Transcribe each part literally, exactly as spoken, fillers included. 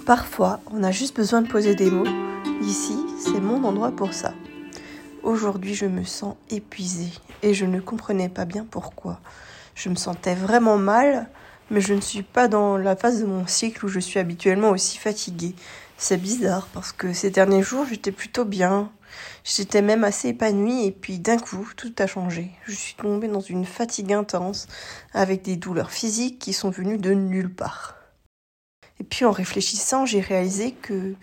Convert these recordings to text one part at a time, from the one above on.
Parfois, on a juste besoin de poser des mots. Ici, c'est mon endroit pour ça. Aujourd'hui, je me sens épuisée et je ne comprenais pas bien pourquoi. Je me sentais vraiment mal, mais je ne suis pas dans la phase de mon cycle où je suis habituellement aussi fatiguée. C'est bizarre parce que ces derniers jours, j'étais plutôt bien. J'étais même assez épanouie et puis d'un coup, tout a changé. Je suis tombée dans une fatigue intense avec des douleurs physiques qui sont venues de nulle part. Et puis en réfléchissant, j'ai réalisé que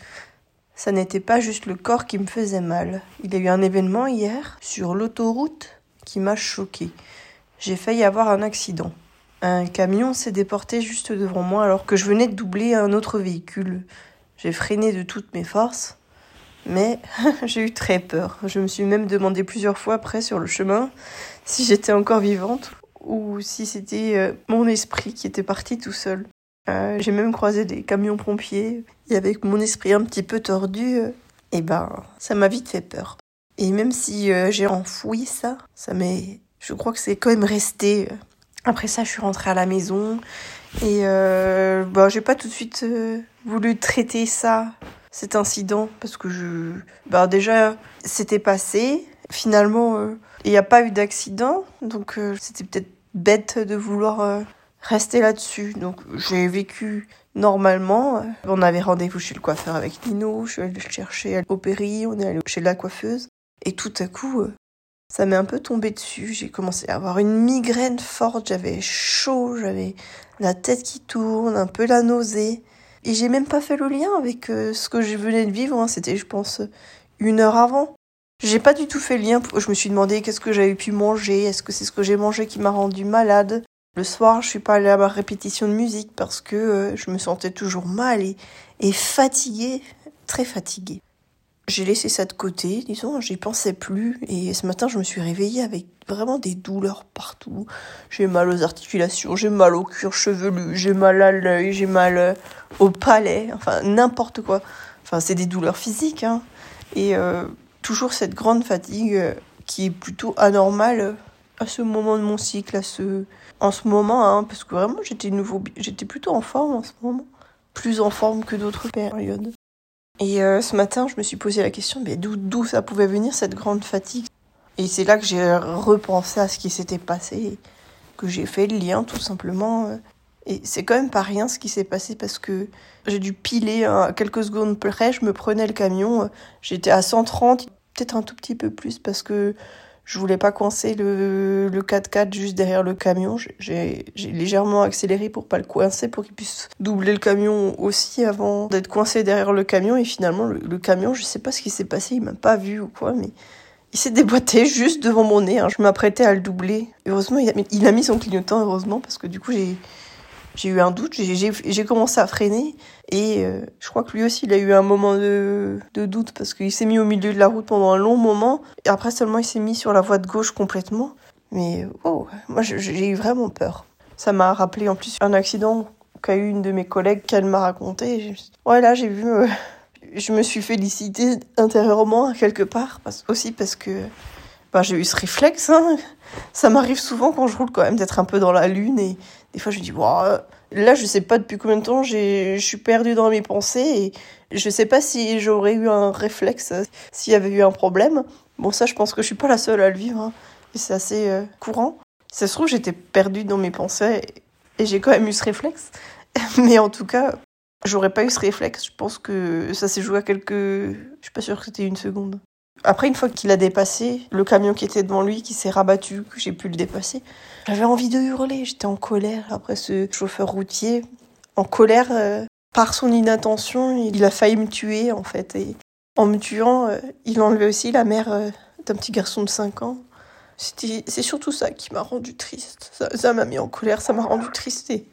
ça n'était pas juste le corps qui me faisait mal. Il y a eu un événement hier sur l'autoroute qui m'a choquée. J'ai failli avoir un accident. Un camion s'est déporté juste devant moi alors que je venais de doubler un autre véhicule. J'ai freiné de toutes mes forces, mais j'ai eu très peur. Je me suis même demandé plusieurs fois après sur le chemin si j'étais encore vivante ou si c'était euh, mon esprit qui était parti tout seul. Euh, j'ai même croisé des camions pompiers et avec mon esprit un petit peu tordu, euh, et ben ça m'a vite fait peur. Et même si euh, j'ai enfoui ça, ça m'est, je crois que c'est quand même resté. Après ça, je suis rentrée à la maison et euh, bah j'ai pas tout de suite euh, voulu traiter ça, cet incident, parce que je, bah déjà c'était passé. Finalement, il euh, n'y a pas eu d'accident, donc euh, c'était peut-être bête de vouloir euh, rester là-dessus. Donc j'ai vécu normalement. On avait rendez-vous chez le coiffeur avec Nino, je suis allée le chercher au Péri, on est allé chez la coiffeuse. Et tout à coup, ça m'est un peu tombé dessus. J'ai commencé à avoir une migraine forte, j'avais chaud, j'avais la tête qui tourne, un peu la nausée. Et j'ai même pas fait le lien avec euh, ce que je venais de vivre, hein. C'était, je pense, une heure avant. J'ai pas du tout fait le lien. Je me suis demandé qu'est-ce que j'avais pu manger, est-ce que c'est ce que j'ai mangé qui m'a rendu malade. Le soir, je suis pas allée à ma répétition de musique parce que euh, je me sentais toujours mal et, et fatiguée, très fatiguée. J'ai laissé ça de côté, disons, j'y pensais plus. Et ce matin, je me suis réveillée avec vraiment des douleurs partout. J'ai mal aux articulations, j'ai mal au cuir chevelu, j'ai mal à l'œil, j'ai mal euh, au palais, enfin n'importe quoi. Enfin, c'est des douleurs physiques, hein. Et euh, toujours cette grande fatigue euh, qui est plutôt anormale euh, à ce moment de mon cycle, à ce... En ce moment, hein, parce que vraiment, j'étais, nouveau, j'étais plutôt en forme en ce moment. Plus en forme que d'autres périodes. Et euh, ce matin, je me suis posé la question, mais d'où, d'où ça pouvait venir, cette grande fatigue ? Et c'est là que j'ai repensé à ce qui s'était passé, que j'ai fait le lien, tout simplement. Et c'est quand même pas rien, ce qui s'est passé, parce que j'ai dû piler hein, quelques secondes près, je me prenais le camion, j'étais à cent trente, peut-être un tout petit peu plus, parce que je voulais pas coincer le, le quatre-quatre juste derrière le camion. J'ai, j'ai légèrement accéléré pour pas le coincer, pour qu'il puisse doubler le camion aussi avant d'être coincé derrière le camion. Et finalement, le, le camion, je sais pas ce qui s'est passé, il m'a pas vu ou quoi, mais il s'est déboîté juste devant mon nez. Hein. Je m'apprêtais à le doubler. Heureusement, il a, il a mis son clignotant, heureusement, parce que du coup, j'ai... J'ai eu un doute, j'ai, j'ai, j'ai commencé à freiner et euh, je crois que lui aussi il a eu un moment de, de doute parce qu'il s'est mis au milieu de la route pendant un long moment et après seulement il s'est mis sur la voie de gauche complètement. Mais oh, moi j'ai eu vraiment peur. Ça m'a rappelé en plus un accident qu'a eu une de mes collègues qu'elle m'a raconté. Ouais là j'ai vu, euh, je me suis félicitée intérieurement quelque part parce, aussi parce que bah, j'ai eu ce réflexe. Hein. Ça m'arrive souvent quand je roule quand même d'être un peu dans la lune et des fois je me dis wow, là je sais pas depuis combien de temps j'ai, je suis perdue dans mes pensées et je sais pas si j'aurais eu un réflexe s'il y avait eu un problème. Bon ça je pense que je suis pas la seule à le vivre hein. Et c'est assez euh, courant. Si ça se trouve j'étais perdue dans mes pensées et j'ai quand même eu ce réflexe. Mais en tout cas j'aurais pas eu ce réflexe. Je pense que ça s'est joué à quelques... Je suis pas sûre que c'était une seconde. Après, une fois qu'il a dépassé, le camion qui était devant lui, qui s'est rabattu, que j'ai pu le dépasser, j'avais envie de hurler. J'étais en colère après ce chauffeur routier. En colère, euh, par son inattention, il a failli me tuer, en fait. Et en me tuant, euh, il enlevait aussi la mère euh, d'un petit garçon de cinq ans. C'était, c'est surtout ça qui m'a rendu triste. Ça, ça m'a mis en colère, ça m'a rendu triste. Et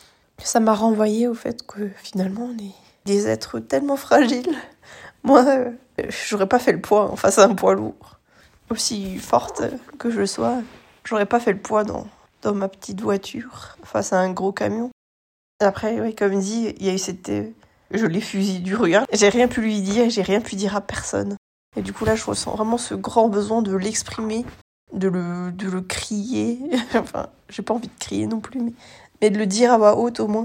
ça m'a renvoyé au fait que, finalement, on est des êtres tellement fragiles. Moi, euh, j'aurais pas fait le poids en face à un poids lourd. Aussi forte que je sois, j'aurais pas fait le poids dans, dans ma petite voiture face à un gros camion. Après, oui, comme dit, il y a eu cette euh, jolie fusil du regard. J'ai rien pu lui dire, j'ai rien pu dire à personne. Et du coup, là, je ressens vraiment ce grand besoin de l'exprimer, de le, de le crier. Enfin, j'ai pas envie de crier non plus, mais, mais de le dire à voix haute au moins.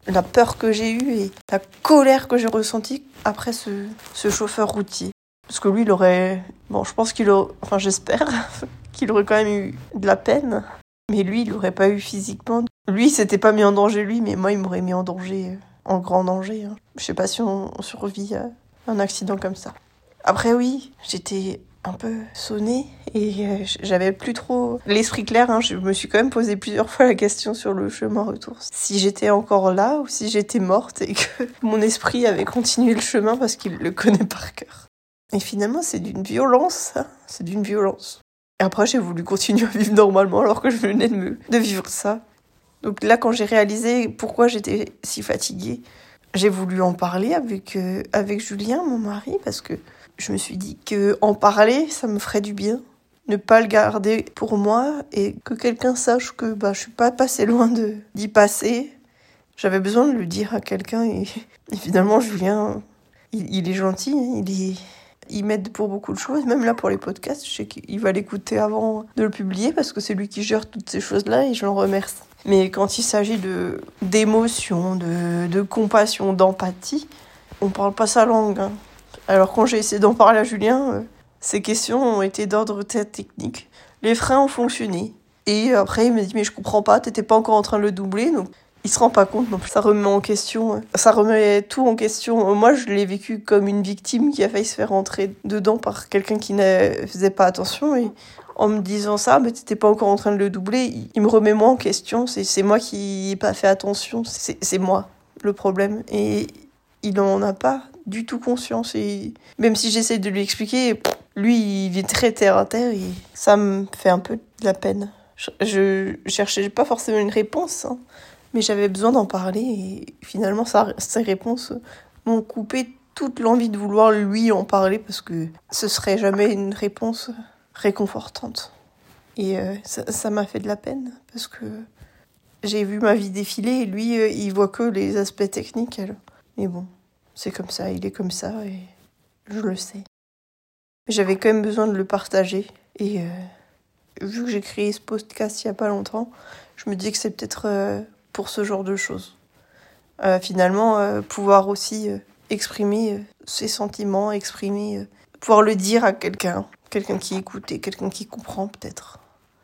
la peur que j'ai eue et la colère que j'ai ressentie après ce, ce chauffeur routier. Parce que lui, il aurait... Bon, je pense qu'il aurait... Enfin, j'espère qu'il aurait quand même eu de la peine. Mais lui, il l'aurait pas eu physiquement. Lui, il s'était pas mis en danger, lui, mais moi, il m'aurait mis en danger, en grand danger. Hein. Je sais pas si on, on survit à un accident comme ça. Après, oui, j'étais un peu sonnée et euh, j'avais plus trop l'esprit clair. Hein. Je me suis quand même posé plusieurs fois la question sur le chemin retour. Si j'étais encore là ou si j'étais morte et que mon esprit avait continué le chemin parce qu'il le connaît par cœur. Et finalement, c'est d'une violence, hein. C'est d'une violence. Et après, j'ai voulu continuer à vivre normalement alors que je venais de, me, de vivre ça. Donc là, quand j'ai réalisé pourquoi j'étais si fatiguée, j'ai voulu en parler avec, euh, avec Julien, mon mari, parce que je me suis dit qu'en parler, ça me ferait du bien. Ne pas le garder pour moi et que quelqu'un sache que bah, je suis pas passée loin de, d'y passer. J'avais besoin de le dire à quelqu'un et, et finalement, Julien, il, il est gentil, il est... Il m'aide pour beaucoup de choses, même là pour les podcasts. Je sais qu'il va l'écouter avant de le publier parce que c'est lui qui gère toutes ces choses-là et je l'en remercie. Mais quand il s'agit de, d'émotion, de, de compassion, d'empathie, on parle pas sa langue. Hein. Alors quand j'ai essayé d'en parler à Julien, euh, ces questions ont été d'ordre technique. Les freins ont fonctionné. Et après il m'a dit mais je comprends pas, t'étais pas encore en train de le doubler, donc... Il se rend pas compte non plus. Ça remet en question. Ça remet tout en question. Moi, je l'ai vécu comme une victime qui a failli se faire rentrer dedans par quelqu'un qui ne faisait pas attention. Et en me disant ça, mais t'étais pas encore en train de le doubler, il me remet moi en question. C'est, c'est moi qui n'ai pas fait attention. C'est, c'est moi le problème. Et il n'en a pas du tout conscience. Et même si j'essaie de lui expliquer, lui, il est très terre à terre et ça me fait un peu de la peine. Je, je cherchais pas forcément une réponse, hein. Mais j'avais besoin d'en parler et finalement, ça, ces réponses m'ont coupé toute l'envie de vouloir lui en parler parce que ce serait jamais une réponse réconfortante. Et euh, ça, ça m'a fait de la peine parce que j'ai vu ma vie défiler et lui, euh, il voit que les aspects techniques. Alors. Mais bon, c'est comme ça, il est comme ça et je le sais. J'avais quand même besoin de le partager et euh, vu que j'ai créé ce podcast il y a pas longtemps, je me dis que c'est peut-être... Euh, pour ce genre de choses. Euh, finalement, euh, pouvoir aussi euh, exprimer euh, ses sentiments, exprimer, euh, pouvoir le dire à quelqu'un, quelqu'un qui écoute et quelqu'un qui comprend peut-être.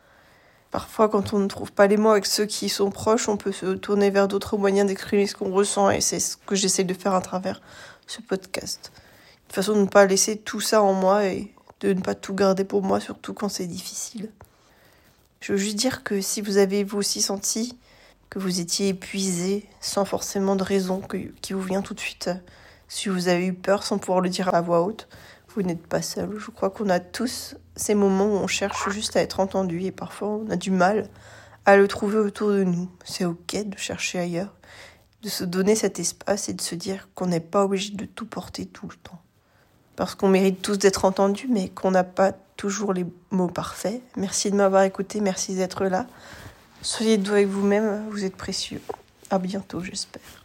Parfois, quand on ne trouve pas les mots avec ceux qui sont proches, on peut se tourner vers d'autres moyens d'exprimer ce qu'on ressent et c'est ce que j'essaie de faire à travers ce podcast. Une façon de ne pas laisser tout ça en moi et de ne pas tout garder pour moi, surtout quand c'est difficile. Je veux juste dire que si vous avez vous aussi senti que vous étiez épuisé sans forcément de raison que, qui vous vient tout de suite. Si vous avez eu peur sans pouvoir le dire à voix haute, vous n'êtes pas seul. Je crois qu'on a tous ces moments où on cherche juste à être entendu et parfois on a du mal à le trouver autour de nous. C'est ok de chercher ailleurs, de se donner cet espace et de se dire qu'on n'est pas obligé de tout porter tout le temps. Parce qu'on mérite tous d'être entendus, mais qu'on n'a pas toujours les mots parfaits. Merci de m'avoir écouté, merci d'être là. Soyez doux avec vous-même, vous êtes précieux. À bientôt, j'espère.